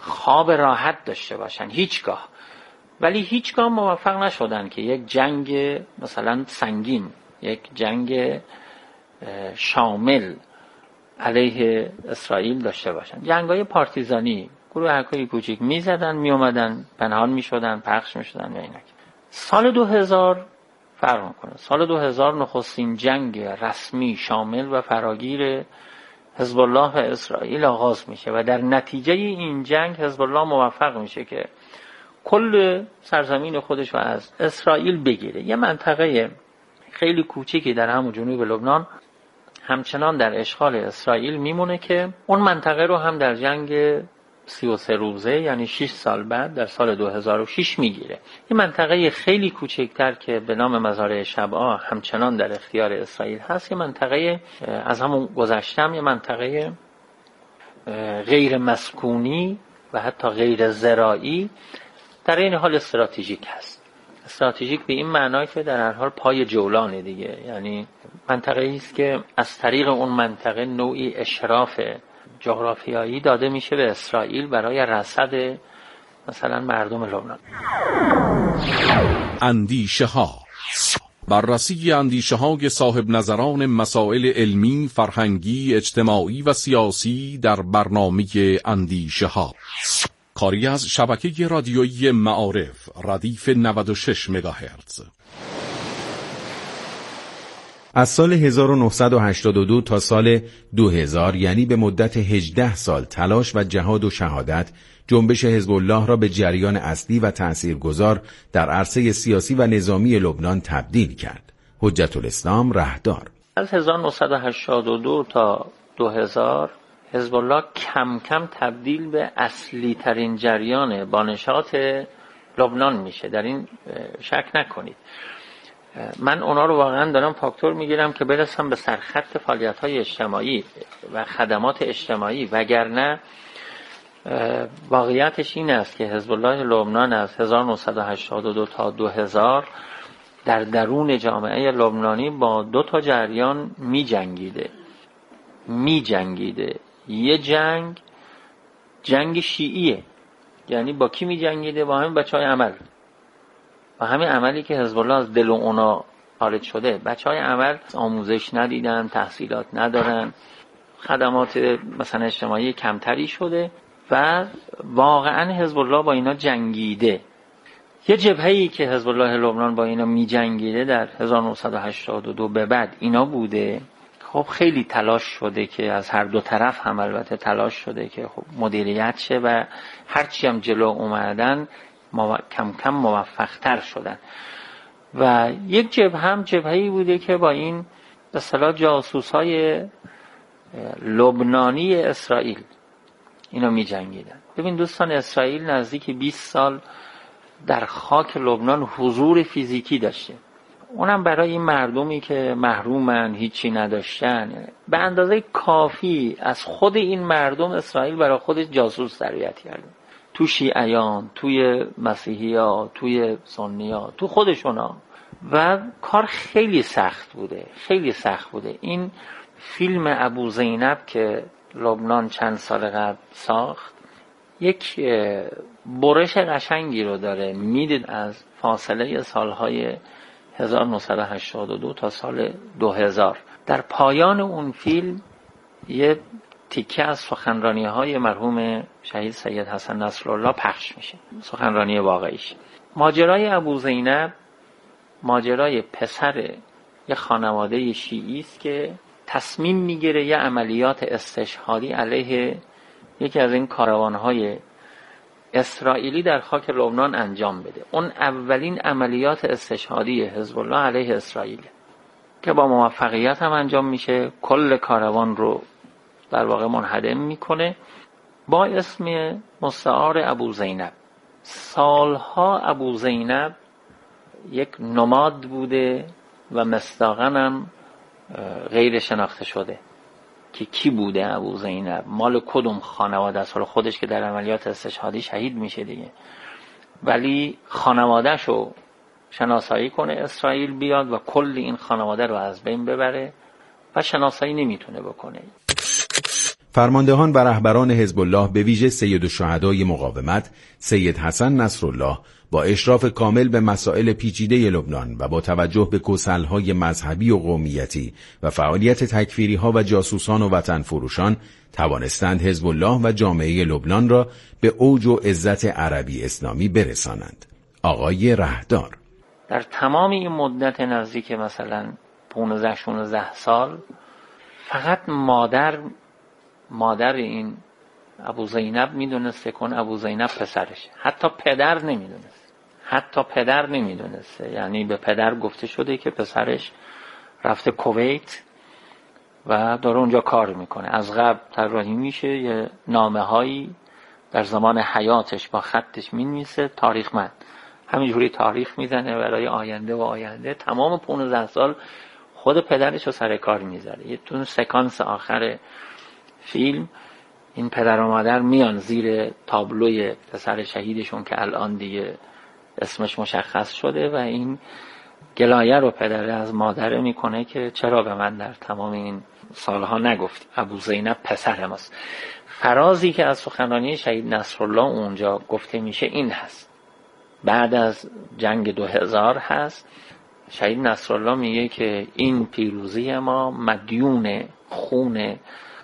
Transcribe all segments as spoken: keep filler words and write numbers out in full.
خواب راحت داشته باشن هیچگاه، ولی هیچگاه موفق نشدن که یک جنگ مثلا سنگین، یک جنگ شامل علیه اسرائیل داشته باشن. جنگ‌های پارتیزانی، گروه‌های کوچیک می‌زدن، میومدن، پنهان می‌شدن، پخش می‌شدن و اینک. سال دو هزار فرق می‌کنه. سال دو هزار نخستین جنگ رسمی شامل و فراگیر حزب الله و اسرائیل آغاز میشه و در نتیجه این جنگ حزب الله موفق میشه که کل سرزمین خودش رو از اسرائیل بگیره. یه منطقه خیلی کوچیکی در همون جنوب لبنان همچنان در اشغال اسرائیل میمونه که اون منطقه رو هم در جنگ سی و سه روزه یعنی شش سال بعد در سال دو هزار و شش میگیره. این منطقه خیلی کوچکتر که به نام مزارع شبعا همچنان در اختیار اسرائیل هست، یه منطقه از همون گذشتم، یه منطقه غیر مسکونی و حتی غیر زراعی در این حال استراتژیک هست. استراتژیک به این معنی که در هر حال پای جولانه دیگه، یعنی منطقه‌ای است که از طریق اون منطقه نوعی اشراف جغرافیایی داده میشه به اسرائیل برای رصد مثلا مردم لبنان. اندیشه ها، بررسی اندیشه های صاحب نظران مسائل علمی، فرهنگی، اجتماعی و سیاسی در برنامه اندیشه ها، کاری از شبکه رادیویی معارف ردیف نود و شش مگاهرتز. از سال هزار و نهصد و هشتاد و دو تا سال دو هزار، یعنی به مدت هجده سال تلاش و جهاد و شهادت، جنبش حزب الله را به جریان اصلی و تأثیرگذار در عرصه سیاسی و نظامی لبنان تبدیل کرد. حجت الاسلام رهدار. از هزار و نهصد و هشتاد و دو تا دو هزار حزب الله کم کم تبدیل به اصلی ترین جریان بانشات لبنان میشه، در این شک نکنید. من اونا رو واقعا دارم فاکتور میگیرم که برسم به سرخط فعالیت‌های اجتماعی و خدمات اجتماعی، وگرنه واقعیتش این است که حزب الله لبنان از هزار و نهصد و هشتاد و دو تا دو هزار در درون جامعه لبنانی با دو تا جریان می جنگیده می جنگیده یه جنگ جنگ شیعیه، یعنی با کی می جنگیده؟ با همین بچه های عمل، با همین عملی که حزب الله از دل اونا خارج شده. بچه های عمل آموزش ندیدن، تحصیلات ندارن، خدمات مثلا اجتماعی کمتری شده و واقعا حزب الله با اینا جنگیده. یه جبهه‌ای که حزب الله لبنان با اینا می جنگیده در هزار و نهصد و هشتاد و دو به بعد اینا بوده. خب خیلی تلاش شده که از هر دو طرف هم البته تلاش شده که خب مدیریت شه و هرچی هم جلو اومدن مو... کم کم موفق‌تر شدن. و یک جبهه هم جبهه‌ای بوده که با این به اصطلاح جاسوس‌های لبنانی اسرائیل اینا می جنگیدن. ببین دوستان، اسرائیل نزدیک بیست سال در خاک لبنان حضور فیزیکی داشته، اونم برای این مردمی که محرومن، هیچی نداشتن. به اندازه کافی از خود این مردم اسرائیل برای خودش جاسوس تربیت کرده، تو شیعیان، توی مسیحی‌ها، توی سنی‌ها، تو خودشونا. و کار خیلی سخت بوده، خیلی سخت بوده. این فیلم ابو زینب که لبنان چند سال قبل ساخت یک برش قشنگی رو داره، میدید از فاصله سالهای هزار و نهصد و هشتاد و دو تا سال دو هزار. در پایان اون فیلم یه تیکه از سخنرانی‌های مرحوم شهید سید حسن نصرالله پخش میشه، سخنرانی واقعیش. ماجرای ابو زینب ماجرای پسر یه خانواده شیعی است که تصمیم میگیره یه عملیات استشهادی علیه یکی از این کاروان‌های اسرائیلی در خاک لبنان انجام بده. اون اولین عملیات استشهادی حزب الله علیه اسرائیل که با موفقیت هم انجام میشه، کل کاروان رو در واقع منهدم میکنه با اسم مستعار ابو زینب. سالها ابو زینب یک نماد بوده و مصداقاً هم غیر شناخته شده که کی بوده ابو زینب، مال کدوم خانواده است. حالا خودش که در عملیات استشهادی شهید میشه دیگه، ولی خانواده‌شو شناسایی کنه اسرائیل بیاد و کل این خانواده رو از بین ببره و شناسایی نمیتونه بکنه. فرماندهان و رهبران حزب الله به ویژه سید الشهدای مقاومت سید حسن نصرالله با اشراف کامل به مسائل پیچیده لبنان و با توجه به کسل‌های مذهبی و قومیتی و فعالیت تکفیری‌ها و جاسوسان و وطن فروشان توانستند حزب الله و جامعه لبنان را به اوج و عزت عربی اسلامی برسانند. آقای رهدار: در تمام این مدت نزدیک مثلا پانزده شانزده سال فقط مادر مادر این ابو زینب میدونسته کن ابو زینب پسرش، حتی پدر نمیدونست، حتی پدر نمیدونسته. یعنی به پدر گفته شده که پسرش رفته کویت و داره اونجا کار میکنه. از قبل طراحی میشه، یه نامه هایی در زمان حیاتش با خطش مینویسه، تاریخمند همینجوری تاریخ میزنه برای آینده و آینده. تمام پانزده سال خود پدرش رو سر کار میذاره. یه تون سکانس آخر فیلم این پدر و مادر میان زیر تابلوی پسر شهیدشون که الان دیگه اسمش مشخص شده و این گلایه رو پدر از مادر میکنه که چرا به من در تمام این سالها نگفت ابو زینب پسر ماست. فرازی که از سخنرانی شهید نصرالله اونجا گفته میشه این هست. بعد از جنگ دو هزار هست، شهید نصرالله میگه که این پیروزی ما مدیون خون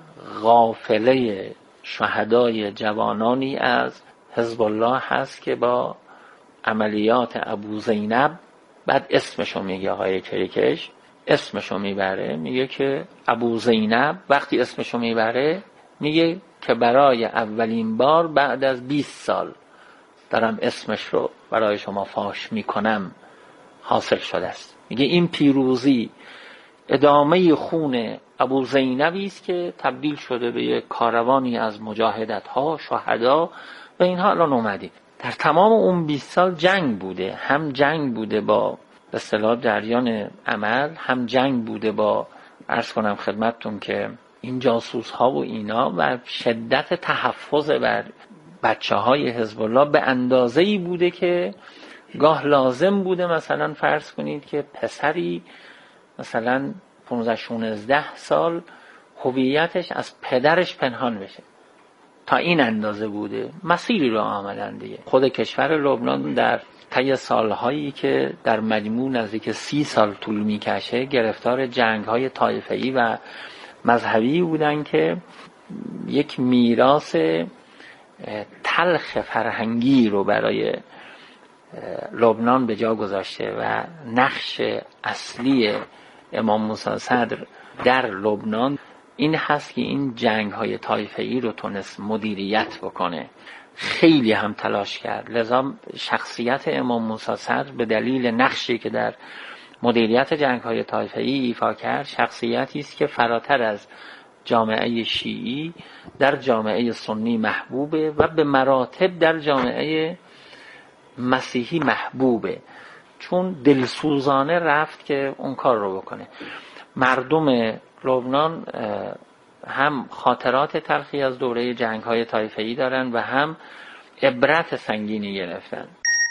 غافله شهدای جوانانی از حزب الله هست که با عملیات ابو زینب، بعد اسمشو میگه آقای کریکش، اسمشو میبره، میگه که ابو زینب وقتی اسمشو میبره میگه که برای اولین بار بعد از بیست سال دارم اسمش رو برای شما فاش میکنم حاصل شده است. میگه این پیروزی ادامه خون ابو زینبی است که تبدیل شده به یک کاروانی از مجاهدت ها، شهدا و اینها الان اومدید. در تمام اون بیست سال جنگ بوده، هم جنگ بوده با به اصطلاح جریان عمل، هم جنگ بوده با عرض کنم خدمتتون که این جاسوس ها و اینا و شدت تحفظ بر بچه های حزب الله به اندازه‌ای بوده که گاه لازم بوده مثلا فرض کنید که پسری مثلا پانزده شانزده سال هویتش از پدرش پنهان بشه. تا این اندازه بوده مسیری رو آمدن دیگه. خود کشور لبنان در طی سالهایی که در مجموع نزدیک سی سال طول میکشه گرفتار جنگ‌های طایفه‌ای و مذهبی بودن که یک میراث تلخ فرهنگی رو برای لبنان به جا گذاشته و نقش اصلی امام موسی صدر در لبنان این هست که این جنگ‌های طایفه‌ای رو تونست مدیریت بکنه. خیلی هم تلاش کرد. لذا شخصیت امام موسی صدر به دلیل نقشی که در مدیریت جنگ‌های طایفه‌ای ایفا کرد شخصیتی است که فراتر از جامعه شیعی در جامعه سنی محبوبه و به مراتب در جامعه مسیحی محبوبه، چون دلسوزانه رفت که اون کار رو بکنه. مردم لبنان هم خاطرات تلخی از دوره جنگ‌های طایفه‌ای دارن و هم عبرت سنگینی گرفتن.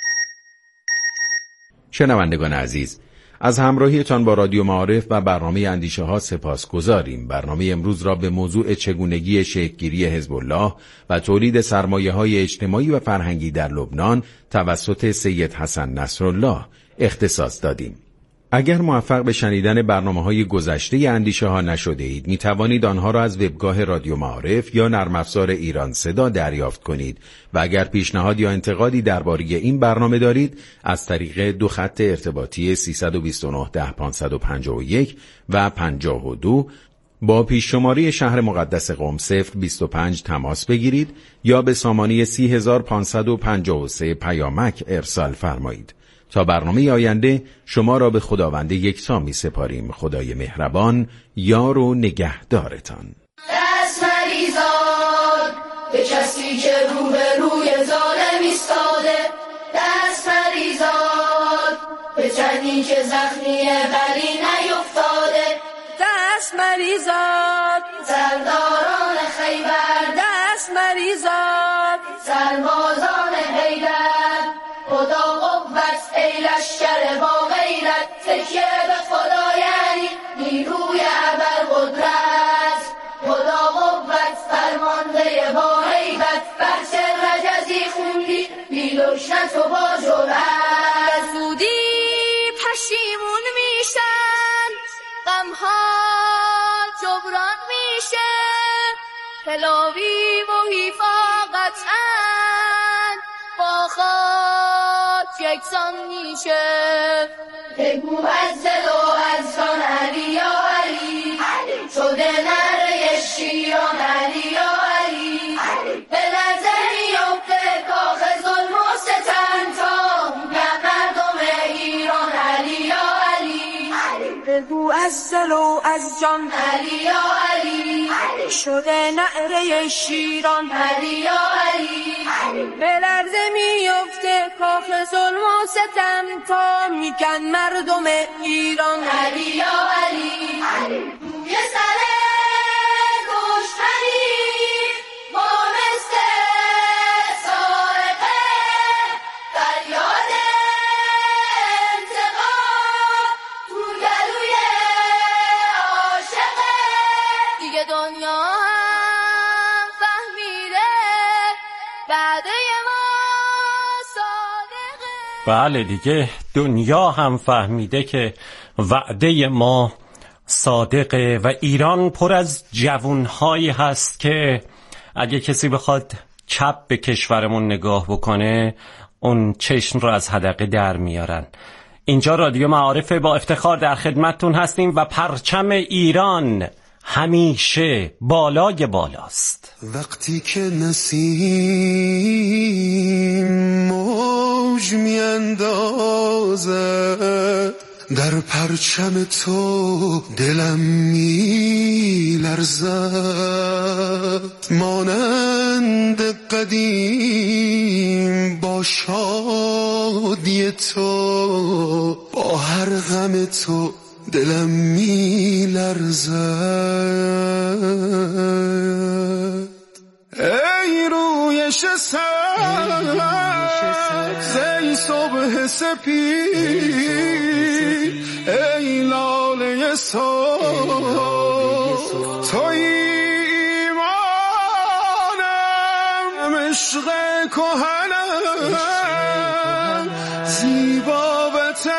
شنوندگان عزیز، از همراهیتان با رادیو معارف و برنامه اندیشه ها سپاسگزاریم. برنامه امروز را به موضوع چگونگی شکل‌گیری حزب الله و تولید سرمایه‌های اجتماعی و فرهنگی در لبنان توسط سید حسن نصرالله اختصاص دادیم. اگر موفق به شنیدن برنامه‌های گذشته اندیشه ها نشده اید، می توانید آنها را از وبگاه رادیو معارف یا نرم افزار ایران صدا دریافت کنید و اگر پیشنهاد یا انتقادی درباره این برنامه دارید، از طریق دو خط ارتباطی سیصد و بیست و نه ده پانصد و پنجاه و یک و پنجاه و دو با پیش شماره شهر مقدس قم صفر بیست و پنج تماس بگیرید یا به سامانه سی هزار پانصد و پنجاه و سه پیامک ارسال فرمایید. تا برنامه آینده شما را به خداوند یکتا می سپاریم. خدای مهربان یار و نگهدارتان. دست مریزاد به کسی که رو به روی ظالم ایستاده، دست مریزاد به تنی که زخمی بلی نیفتاده، دست مریزاد سرداران خیبر، دست مریزاد سربازان حیدر، خدا قوت ای لشکر با غیرت، تکیه به خدا یعنی نیروی ابر قدرت، خدا قوت بحث رجزی خوندی بیلوشن تو با جرأت زودی پشیمون میشن غمها جبران میشه پلاوی و حفاقتن با خاک یکسان میشه بگو از دل و از جان علی یا علی شده نره شیران علی یا علی به لرزه میفته کاخ ظلم و ستم تا میگن مردم ایران علی یا علی بگو از دل و از جان علی یا علی شده نعره شیران علی یا علی به لرزه میفته کاخ ظلم و ستم تا میگن مردم ایران علی یا علی روی سر گشتنی مانسته سارقه فریاد انتقام تو گلوی عاشقه دیگه دنیا هم فهمیده بعده ما صادقه. بله دیگه دنیا هم فهمیده که وعده ما صادقه و ایران پر از جوانهایی هست که اگه کسی بخواد چپ به کشورمون نگاه بکنه اون چشم رو از حدقه در میارن. اینجا رادیو معارف، با افتخار در خدمتتون هستیم و پرچم ایران همیشه بالای بالاست. وقتی که نسیم موج میاندازه در پرچم تو دلم میلرزد مانند قدیم با شادی تو با هر غم تو دلم میلرزد ای رویش سبز ای صبح سپید ای لاله صبح توی ایمانم عشق کهنم زیبا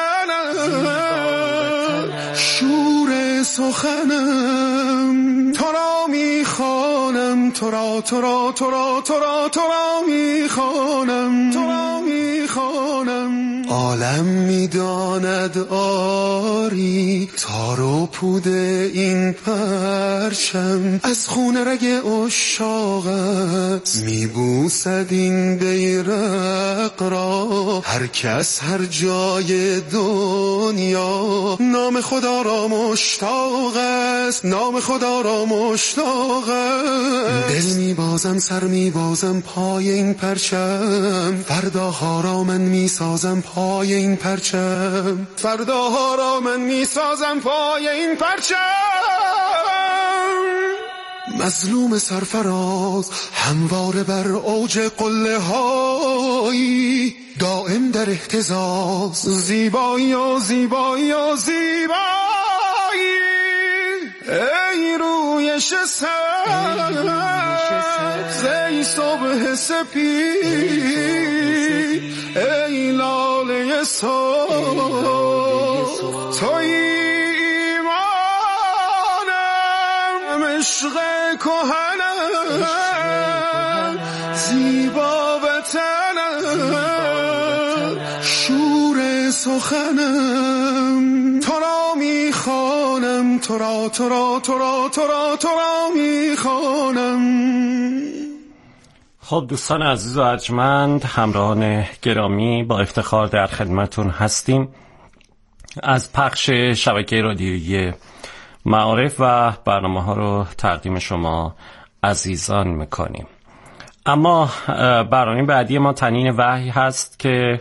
وطنم شور سخنم تو را میخوانم تو را تو را تو را تو را تو را میخوانم تو را میخوانم عالم میداند آری تار و پود این پرچم از خون رگ عشاق است میبوسد این بیرق را هر کس هر جای دنیا نام خدا را مشتاق است نام خدا را مشتاق است دل میبازم سر میبازم پای این پرچم فرداها را من میسازم پای این پرچم فرداها را من میسازم پای این پرچم مظلوم سرفراز همواره بر اوج قله های دائم در اهتزاز زیبایی و زیبایی و زیبایی ای رویش سبز ای صبح سپید ای لاله صبح توی ایمانم عشق کهنم زیبا وطنم شور سخنم تو را میخوانم تو را تو را تو را تو را تو را میخوانم. خب دوستان عزیز و ارجمند، همراهان گرامی، با افتخار در خدمتون هستیم از پخش شبکه رادیویی معارف و برنامه ها رو تقدیم شما عزیزان میکنیم. اما برنامه بعدی ما تنین وحی هست که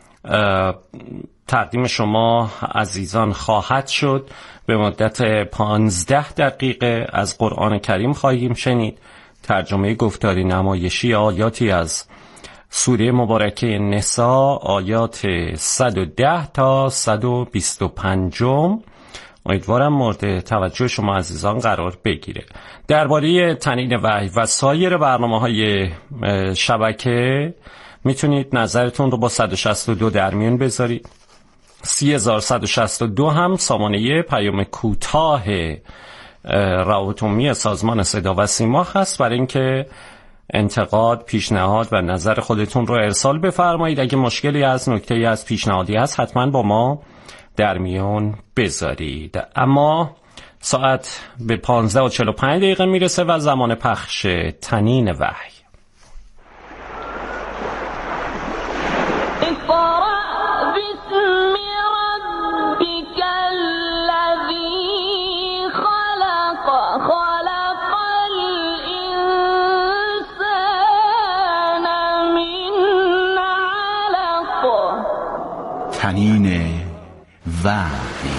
تقدیم شما عزیزان خواهد شد. به مدت پانزده دقیقه از قرآن کریم خواهیم شنید، ترجمه گفتاری نمایشی آیاتی از سوره مبارکه نساء، آیات صد و ده تا صد و بیست و پنج امیدوارم مورد توجه شما عزیزان قرار بگیره. درباره تنین وحی و سایر برنامه‌های شبکه میتونید نظرتون رو با صد و شصت و دو در میون بذارید. سی هزار و صد و شصت و دو هم سامانه پیام کوتاه روابط عمومی سازمان صدا و سیما هست برای اینکه انتقاد، پیشنهاد و نظر خودتون رو ارسال بفرمایید. اگه مشکلی از نکته‌ای از پیشنهادی هست حتما با ما در میون بذارید. اما ساعت به پانزده و چهل و پنج دقیقه میرسه و زمان پخش تنین وحی. تنین وحی.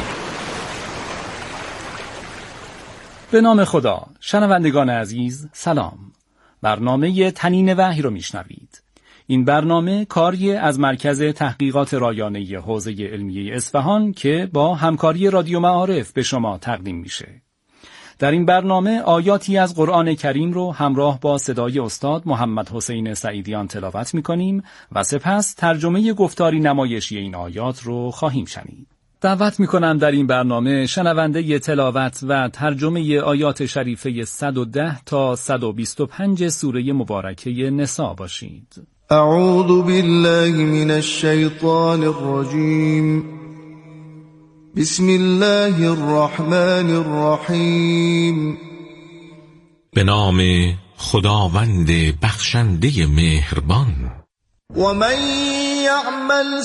به نام خدا. شنوندگان عزیز سلام. برنامه تنین وحی رو میشنوید. این برنامه کاری از مرکز تحقیقات رایانه حوزه علمیه اصفهان که با همکاری رادیو معارف به شما تقدیم میشه. در این برنامه آیاتی از قرآن کریم رو همراه با صدای استاد محمد حسین سعیدیان تلاوت میکنیم و سپس ترجمه گفتاری نمایشی این آیات رو خواهیم شنید. دعوت میکنم در این برنامه شنونده تلاوت و ترجمه آیات شریفه صد و ده تا صد و بیست و پنج سوره مبارکه نساء باشید. اعوذ بالله من الشیطان الرجیم. بسم الله الرحمن الرحیم. به نام خداوند بخشنده مهربان. و من یعمل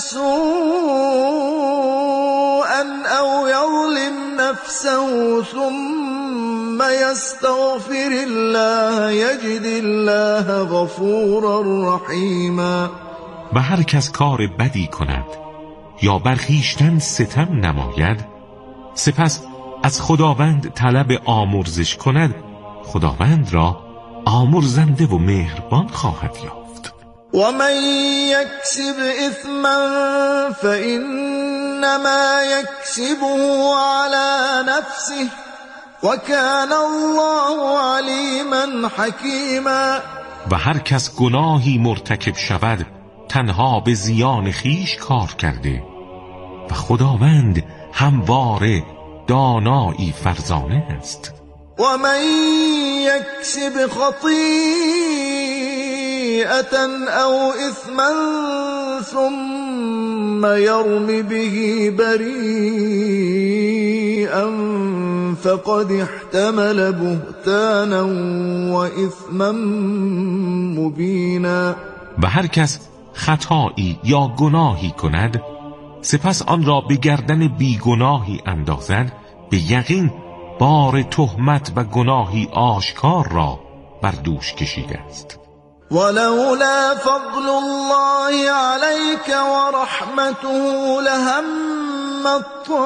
سوءا او یظلم نفسه ثم یستغفر الله یجد الله غفورا رحیما. و هر کس کار بدی کند یا بر خویشتن ستم نماید سپس از خداوند طلب آمرزش کند خداوند را آمرزنده و مهربان خواهد یافت. و من یکسب اثما فانما یکسبه علی نفسه و کان الله علیما حکیما. و هر کس گناهی مرتکب شود تنها به زیان خیش کار کرده و خداوند همواره دانایی فرزانه است. و من یکسب خطیئة او اثما ثم یرم به بریئا فقد احتمل بهتانا و اثما مبینا. و هر کس خطایی یا گناهی کند سپس آن را به گردن بیگناهی اندازد به یقین بار تهمت و گناهی آشکار را بر دوش کشیده است. ولولا فضل الله عليك ورحمته لهم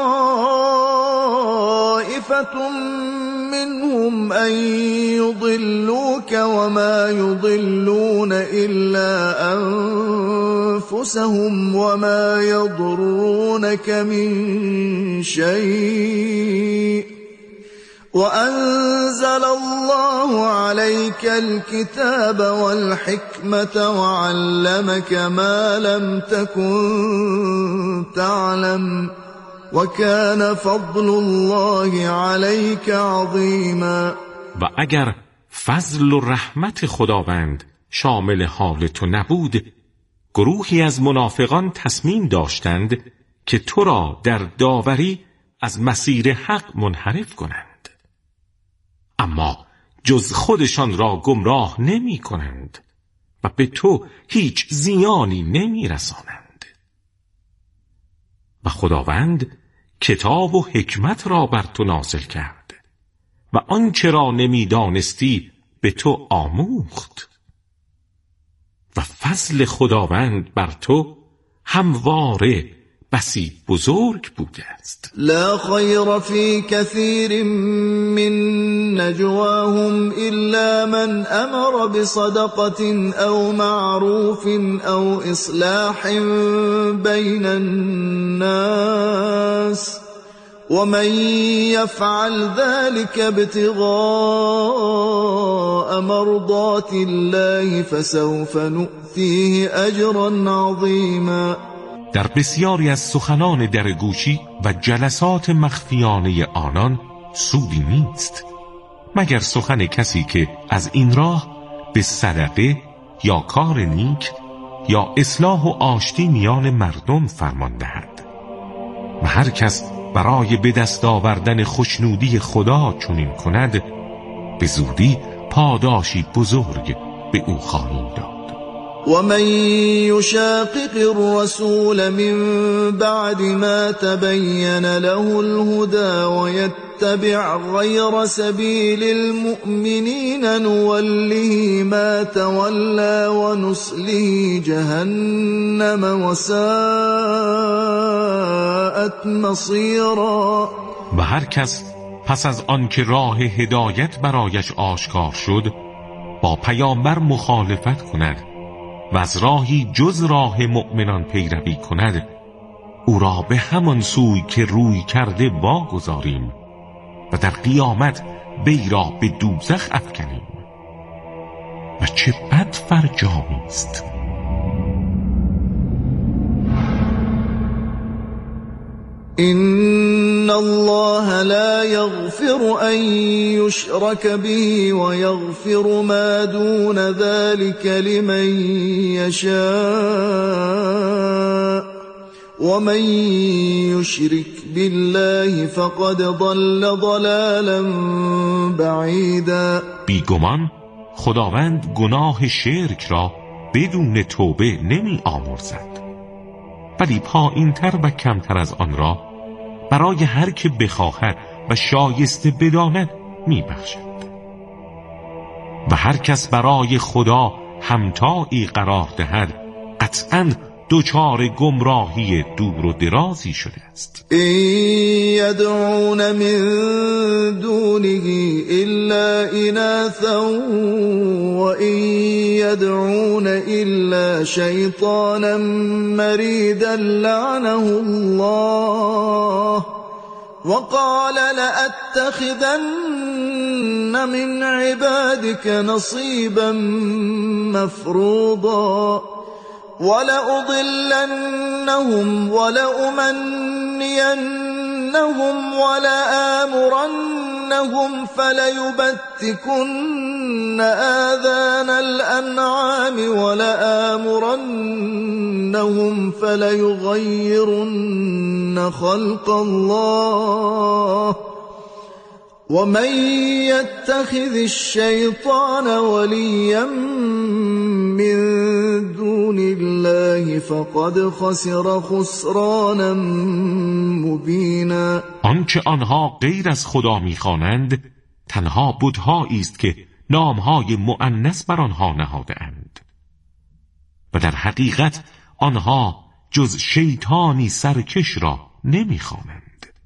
طائفة منهم أن يضلوك وما يضلون إلا أنفسهم وما يضرونك من شيء وأنزل الله عليك الكتاب والحكمة وعلمك ما لم تكن تعلم وكان فضل الله عليك عظيما. و اگر فضل و رحمت خداوند شامل حال تو نبود گروهی از منافقان تصمیم داشتند که تو را در داوری از مسیر حق منحرف کنند اما جز خودشان را گمراه نمی کنند و به تو هیچ زیانی نمی رسانند. و خداوند کتاب و حکمت را بر تو نازل کرد و آنچه را نمی دانستی به تو آموخت و فضل خداوند بر تو همواره بسی بزرگ بوده است. لا خیر فی کثیر من نجواهم الا من امر بصدقة او معروف او اصلاح بین الناس ومن يفعل ذلك ابتغاء مرضات الله فسوف نؤتيه اجرا عظیما. در بسیاری از سخنان درگوشی و جلسات مخفیانه آنان سودی نیست مگر سخن کسی که از این راه به صدقه یا کار نیک یا اصلاح و آشتی میان مردم فرمان دهد. و هر کس برای به دست آوردن خوشنودی خدا چنین کند به زودی پاداشی بزرگ به او خواهیم داد. ومن يشاقق الرسول من بعد ما تبين له الهدى ويتبع غير سبيل المؤمنين نوله ما تولى ونصله جهنم وساءت مصيرا. و هر کس پس از آن که راه هدایت برایش آشکار شد با پیامبر مخالفت کند و از راهی جز راه مؤمنان پیروی کند او را به همان سوی که روی کرده واگذاریم و در قیامت وی را به دوزخ افکنیم و چه بد فرجامی است. إن الله لا يغفر أن يشرك به ويغفر ما دون ذلك لمن يشاء ومن يشرك بالله فقد ضل ضلالا بعيدا. بیگمان خداوند گناه شرک را بدون توبه نمی آمرزد ولی پایین تر و کمتر از آن را برای هر که بخواهد و شایسته بداند می بخشد. و هر کس برای خدا همتایی قرار دهد قطعاً دوچار گمراهی دور و درازی شده است. این یدعون من دونه الا اناثا و این یدعون الا شیطانا مریدا لعنه الله وقال لأتخذن من عبادك نصيبا مفروضا ولأضلنهم ولأمنينهم ولآمرنهم فليبتكن آذان الأنعام ولآمرنهم فليغيرن خلق الله ومن يتخذ الشيطان وليا من دون الله فقد خسر خسرانا مبینا. آنچه آنها غیر از خدا می‌خوانند تنها بت‌هایی است که نام‌های مؤنث بر آنها نهاده‌اند و در حقیقت آنها جز شیطانی سرکش را نمی‌خوانند.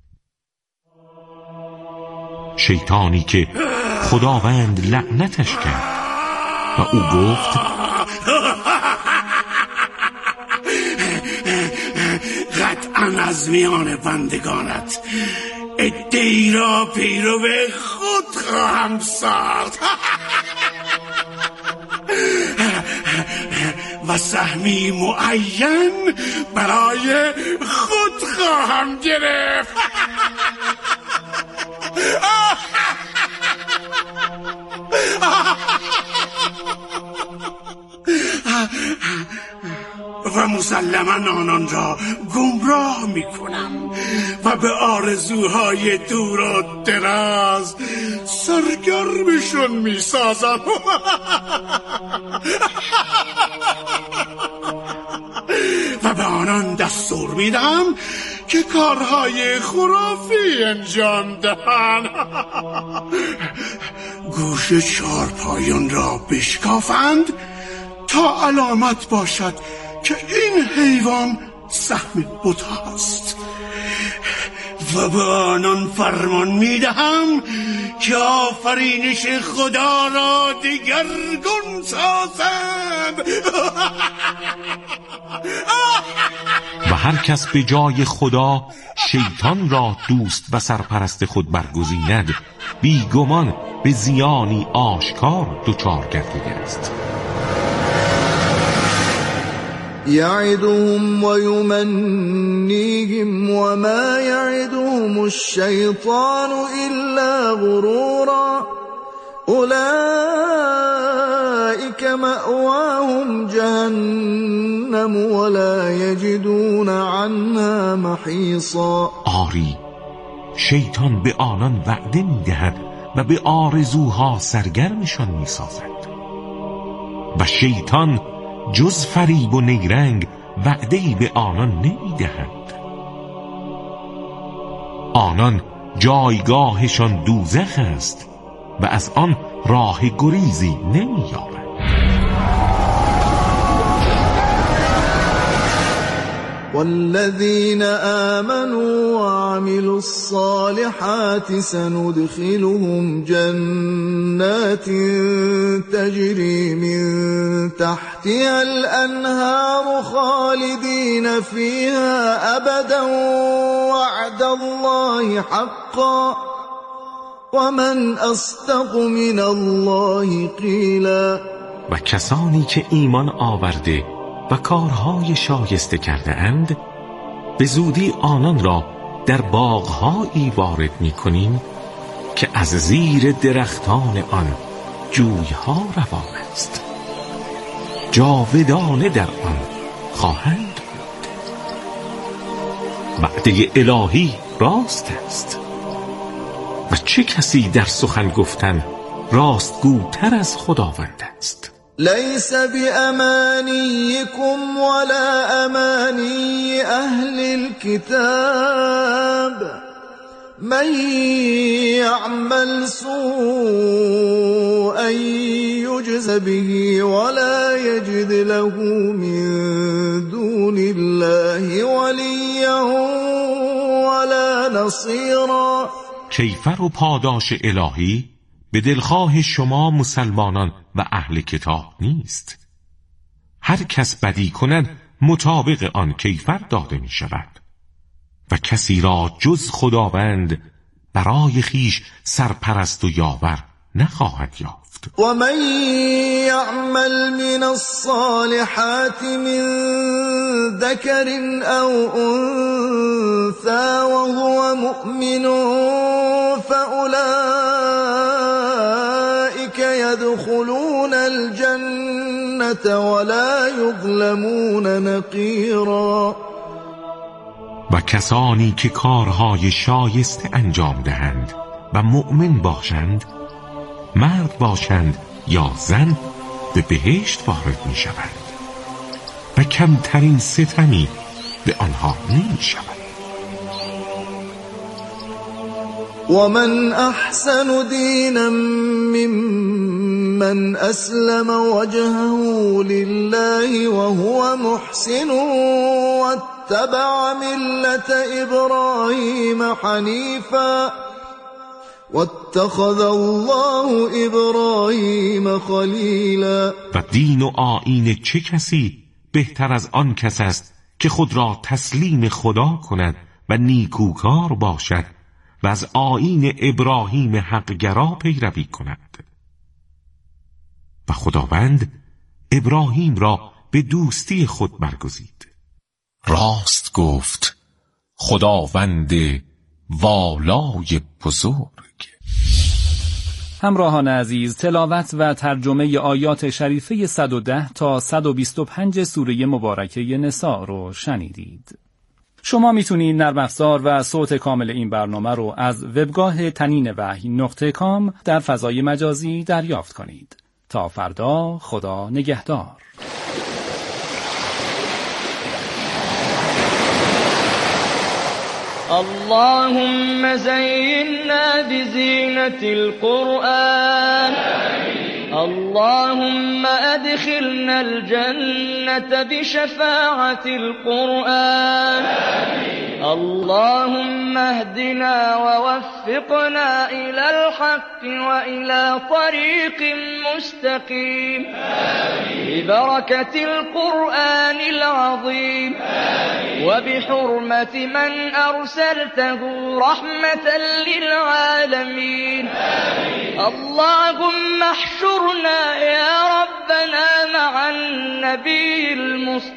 شیطانی که خداوند لعنتش کرد و او گفت قطعاً از میان بندگانت عده‌ای را پیرو خود خواهم ساخت و سهمی معین برای خود خواهم گرفت. و مسلما آنان را گمراه می کنم و به آرزوهای دور و دراز سرگرمشون می سازم و به آنان دستور می دهم که کارهای خرافی انجام دهند. گوش چارپایان را بشکافند تا علامت باشد که این حیوان سهم بت است و به آنان فرمان میدهم که آفرینش خدا را دگرگون سازند. و هر کس به جای خدا شیطان را دوست و سرپرست خود برگزیند بیگمان به زیانی آشکار دچار گردیده است. یعدهم و یمنیهم و ما یعدهم الشیطان الا غرورا اولئک مأواهم جهنم ولا یجدون عنها محیصا. آری شیطان به آنان وعده می‌دهد و به آرزوها سرگرمشان می‌سازد و شیطان جز فریب و نیرنگ وعده‌ای به آنان نمی‌دهد. آنان جایگاهشان دوزخ است و از آن راه گریزی نمی‌یابند. والذین آمنوا وعملوا الصالحات سندخلهم جنات تجری من تحتها الانهار خالدین فیها ابدا وعد الله حقا ومن اصدق من الله قیلا. و کسانی که ایمان آورده و کارهای شایسته کرده اند به زودی آنان را در باغ‌هایی وارد می‌کنیم که از زیر درختان آن جوی‌ها روان است، جاودانه در آن خواهند بود. وعده الهی راست است و چه کسی در سخن گفتن راستگوتر از خداوند است؟ لیس بأمانیکم ولا امانی اهل الكتاب من یعمل سوءا یجز به ولا یجد له من دون الله ولیا ولا نصیرا. کیفر و پاداش الهی به دلخواه شما مسلمانان و اهل کتاب نیست. هر کس بدی کند مطابق آن کیفر داده می شود و کسی را جز خداوند برای خیش سرپرست و یاور نخواهد یافت. و من یعمل من الصالحات من ذکر او انثى وهو مؤمن فأولئك يدخلون الجنة ولا يظلمون نقیرا. و کسانی که کارهای شایسته انجام دهند و مؤمن باشند، مرد باشند یا زن، به بهشت وارد می شوند و کمترین ستمی به آنها نمی شود. ومن احسن دینا ممن اسلم وجهه لله وهو محسن واتبع ملة ابراهیم حنیفا واتخذ الله ابراهیم خلیلا. و دین و آیین چه کسی بهتر از آن کس است که خود را تسلیم خدا کند و نیکوکار باشد و از آیین ابراهیم حقگرا پیروی کند. و خداوند ابراهیم را به دوستی خود برگزید. راست گفت خداوند والای بزرگ. همراهان عزیز، تلاوت و ترجمه آیات شریفه صد و ده تا صد و بیست و پنج سوره مبارکه نساء رو شنیدید. شما میتونید نرم افزار و صوت کامل این برنامه رو از وبگاه تنین وحی نقطه کام در فضای مجازی دریافت کنید. تا فردا، خدا نگهدار. اللهم زينا بزينة القرآن اللهم أدخلنا الجنة بشفاعة القرآن اللهم اهدنا ووفقنا إلى الحق وإلى طريق مستقيم ببركة القرآن العظيم وبحرمة من أرسلته رحمة للعالمين. اللهم احشرنا يا ربنا مع النبي المصطفى